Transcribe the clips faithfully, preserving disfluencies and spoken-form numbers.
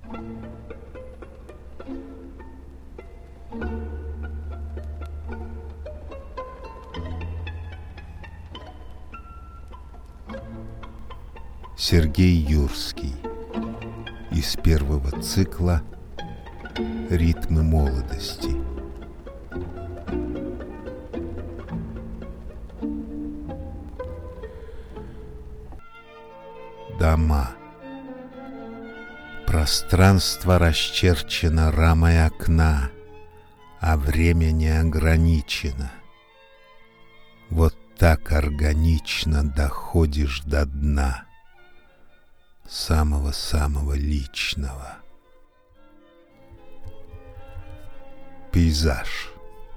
Сергей Юрский. Из первого цикла «Ритмы молодости». Дома. Пространство расчерчено рамой окна, а время не ограничено. Вот так органично доходишь до дна самого-самого личного. Пейзаж.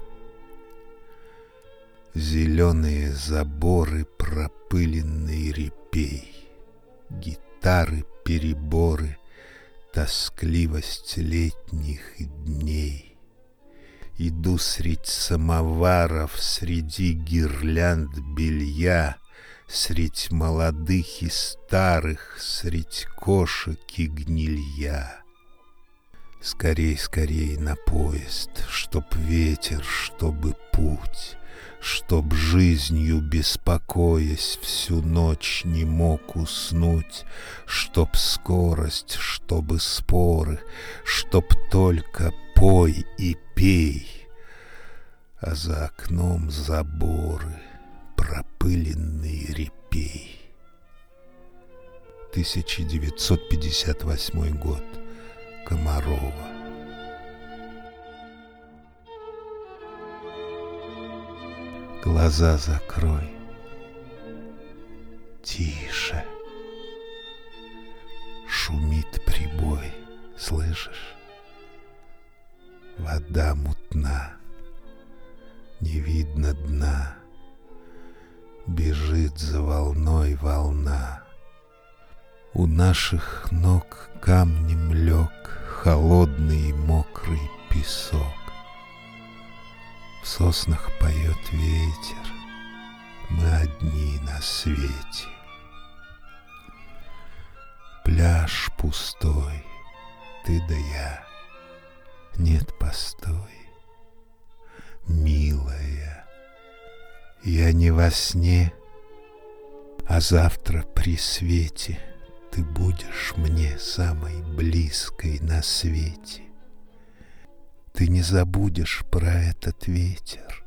Зеленые заборы, пропыленный репей, гитары, переборы, тоскливость летних дней. Иду средь самоваров, среди гирлянд белья, средь молодых и старых, средь кошек и гнилья. Скорей, скорей на поезд, чтоб ветер, чтобы путь, чтоб жизнью беспокоясь всю ночь не мог уснуть, чтоб скорость, чтобы споры, чтоб только пой и пей, а за окном заборы, пропыленный репей. тысяча девятьсот пятьдесят восьмой год. Комарова. Глаза закрой. Тише. Шумит прибой, слышишь? Вода мутна, не видно дна. Бежит за волной волна. У наших ног камнем лег холодный и мокрый песок. В соснах поет ветер, мы одни на свете. Пляж пустой, ты да я. Нет, постой, милая, я не во сне, а завтра при свете ты будешь мне самой близкой на свете. Ты не забудешь про этот ветер.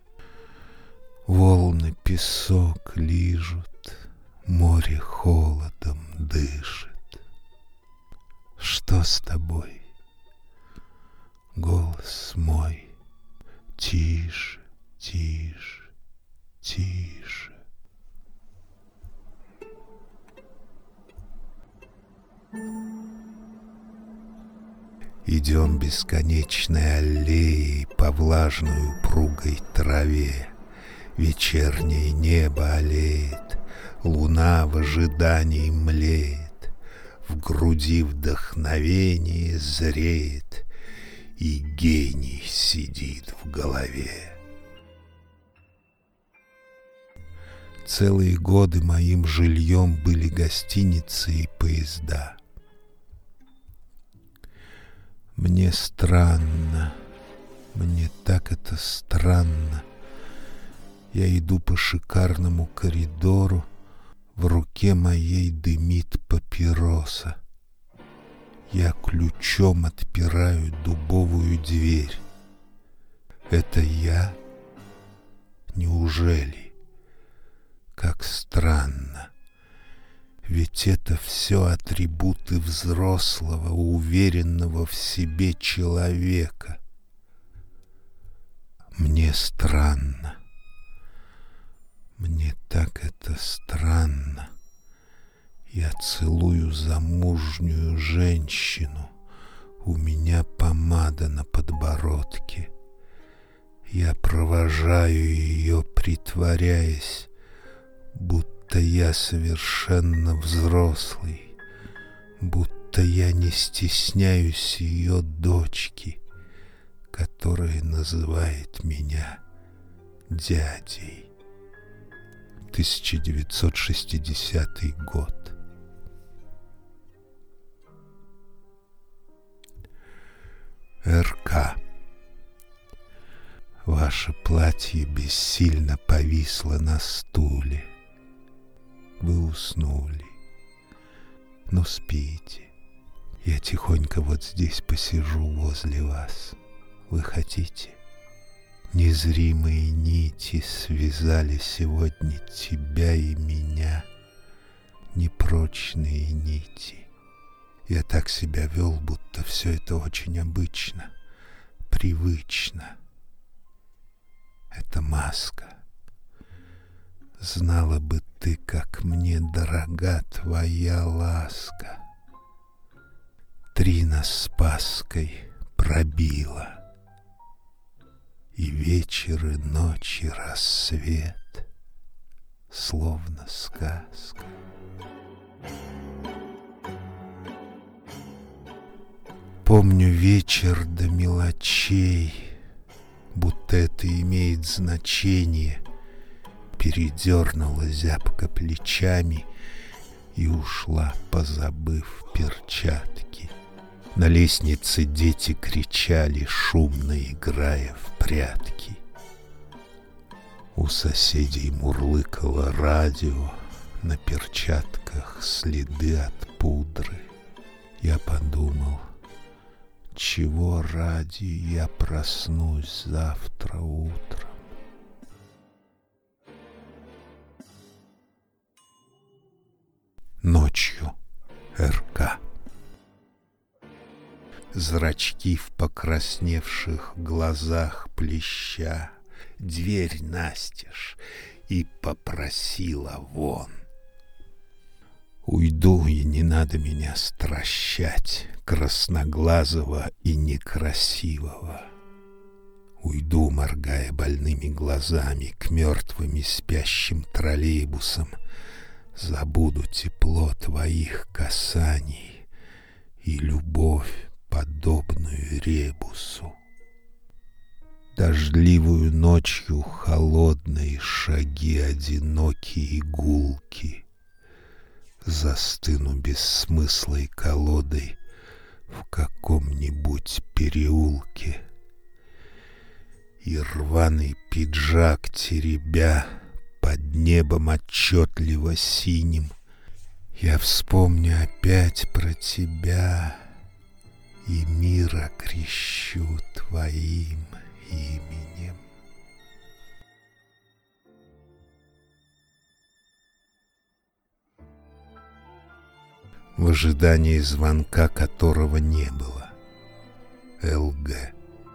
Волны песок лижут, море холодом дышит. Что с тобой? Голос мой, тише, тише, тише. Идем бесконечной аллеей по влажной упругой траве. Вечернее небо олеет, луна в ожидании млеет, в груди вдохновение зреет, и гений сидит в голове. Целые годы моим жильем были гостиницы и поезда. Мне странно, мне так это странно. Я иду по шикарному коридору, в руке моей дымит папироса. Я ключом отпираю дубовую дверь. Это я? Неужели? Как странно. Ведь это все атрибуты взрослого, уверенного в себе человека. Мне странно. Мне так это странно. Я целую замужнюю женщину. У меня помада на подбородке. Я провожаю ее, притворяясь, будто я совершенно взрослый, будто я не стесняюсь ее дочки, которая называет меня дядей. тысяча девятьсот шестидесятый год. эр ка. Ваше платье бессильно повисло на стуле. Вы уснули. Ну, спите. Я тихонько вот здесь посижу возле вас. Вы хотите? Незримые нити связали сегодня тебя и меня. Непрочные нити. Я так себя вел, будто все это очень обычно, привычно. Это маска. Знала бы ты, как мне дорога твоя ласка. Три нас с Пасхой пробила, и вечер, и ночь, и рассвет, словно сказка. Помню вечер до мелочей, будто это имеет значение. Передернула зябко плечами и ушла, позабыв перчатки. На лестнице дети кричали, шумно играя в прятки. У соседей мурлыкало радио, на перчатках следы от пудры. Я подумал, чего ради я проснусь завтра утром. Ночью эр ка. Зрачки в покрасневших глазах плеща, дверь настежь и попросила вон. Уйду, и не надо меня стращать, красноглазого и некрасивого. Уйду, моргая больными глазами, к мертвым и спящим троллейбусам. Забуду тепло твоих касаний и любовь, подобную ребусу. Дождливую ночью холодные шаги одинокие гулки. Застыну бессмыслой колодой в каком-нибудь переулке. И рваный пиджак теребя под небом отчетливо синим, я вспомню опять про тебя и мир окрещу твоим именем. В ожидании звонка, которого не было. эл гэ.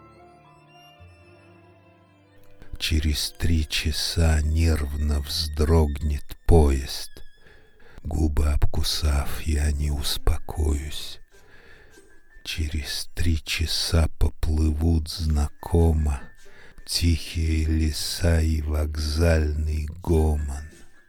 Через три часа нервно вздрогнет поезд. Губы обкусав, я не успокоюсь. Через три часа поплывут знакомо тихие леса и вокзальный гомон.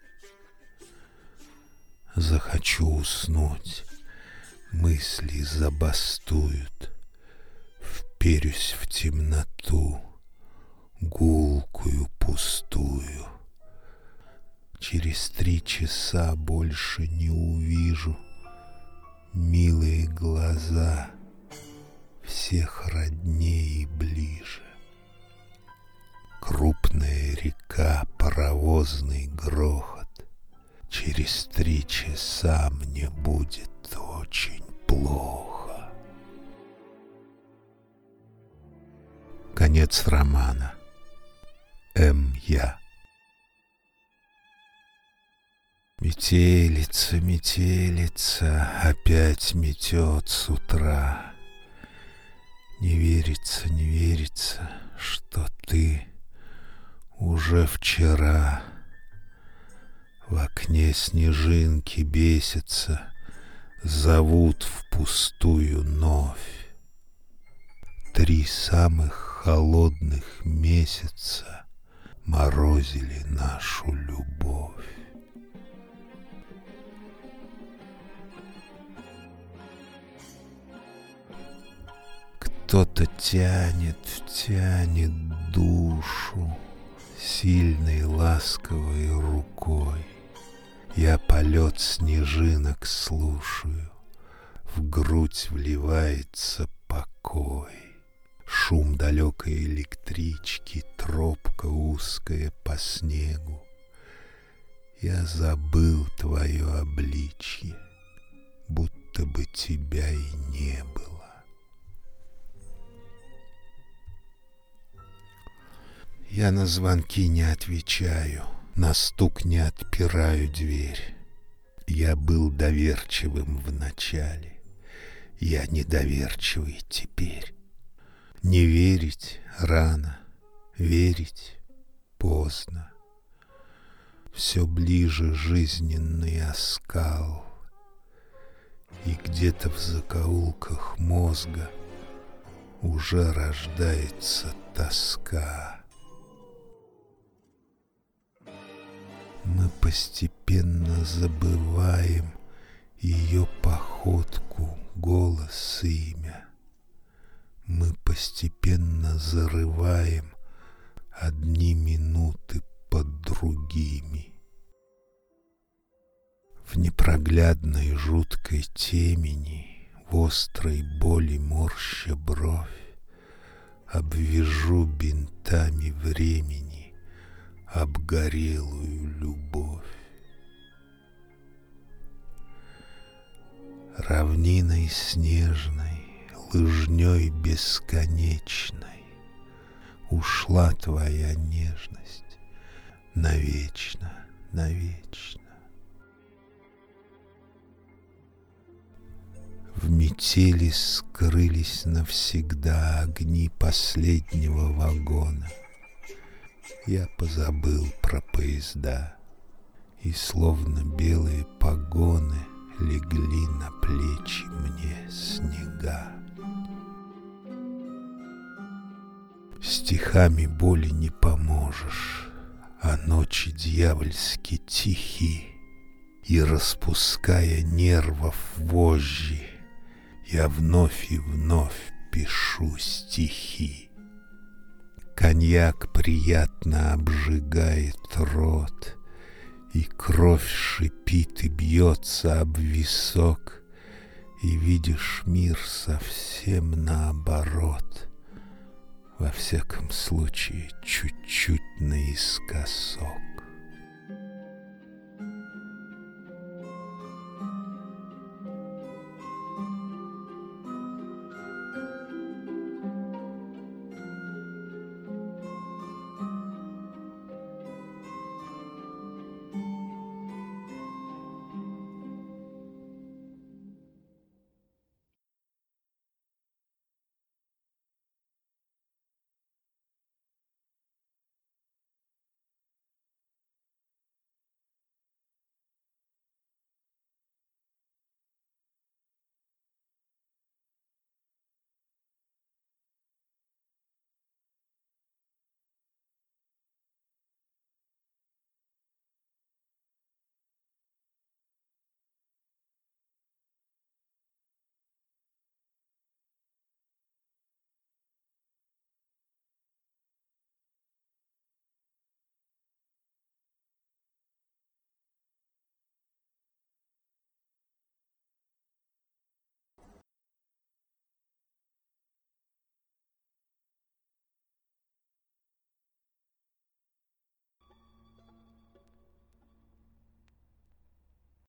Захочу уснуть, мысли забастуют, вперюсь в темноту, гулкую, пустую. Через три часа больше не увижу милые глаза всех родней и ближе. Крупная река, паровозный грохот. Через три часа мне будет очень плохо. Конец романа. М. Я. Метелица, метелица, опять метет с утра. Не верится, не верится, что ты уже вчера. В окне снежинки бесятся, зовут впустую новь. Три самых холодных месяца морозили нашу любовь. Кто-то тянет, тянет душу сильной ласковой рукой. Я полет снежинок слушаю, в грудь вливается покой. Шум далекой электрички, тропка узкая по снегу. Я забыл твое обличье, будто бы тебя и не было. Я на звонки не отвечаю, на стук не отпираю дверь. Я был доверчивым в начале, я недоверчивый теперь. Не верить рано, верить поздно. Все ближе жизненный оскал, и где-то в закоулках мозга уже рождается тоска. Мы постепенно забываем ее походку, голос, имя. Мы постепенно зарываем одни минуты под другими. В непроглядной жуткой темени, в острой боли морща бровь, обвяжу бинтами времени обгорелую любовь. Равниной снежной, лыжней бесконечной ушла твоя нежность навечно, навечно. В метели скрылись навсегда огни последнего вагона. Я позабыл про поезда, и словно белые погоны легли на плечи мне снега. Стихами боли не поможешь, а ночи дьявольски тихи, и, распуская нервов вожжи, я вновь и вновь пишу стихи. Коньяк приятно обжигает рот, и кровь шипит и бьется об висок, и видишь мир совсем наоборот, во всяком случае чуть-чуть наискосок.